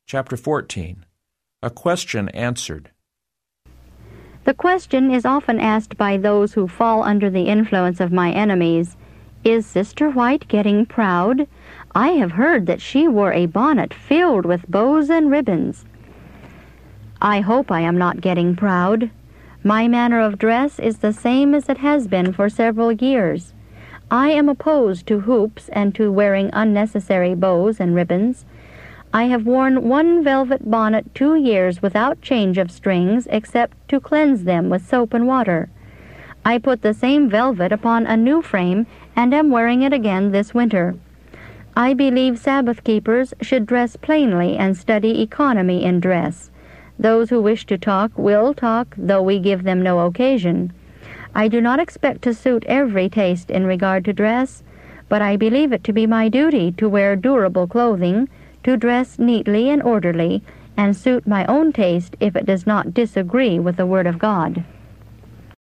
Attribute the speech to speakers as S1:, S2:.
S1: Chapter 14. A Question Answered.
S2: The question is often asked by those who fall under the influence of my enemies, "Is Sister White getting proud? I have heard that she wore a bonnet filled with bows and ribbons." I hope I am not getting proud. My manner of dress is the same as it has been for several years. I am opposed to hoops and to wearing unnecessary bows and ribbons. I have worn one velvet bonnet 2 years without change of strings except to cleanse them with soap and water. I put the same velvet upon a new frame and am wearing it again this winter. I believe Sabbath keepers should dress plainly and study economy in dress. Those who wish to talk will talk, though we give them no occasion. I do not expect to suit every taste in regard to dress, but I believe it to be my duty to wear durable clothing, to dress neatly and orderly, and suit my own taste if it does not disagree with the Word of God.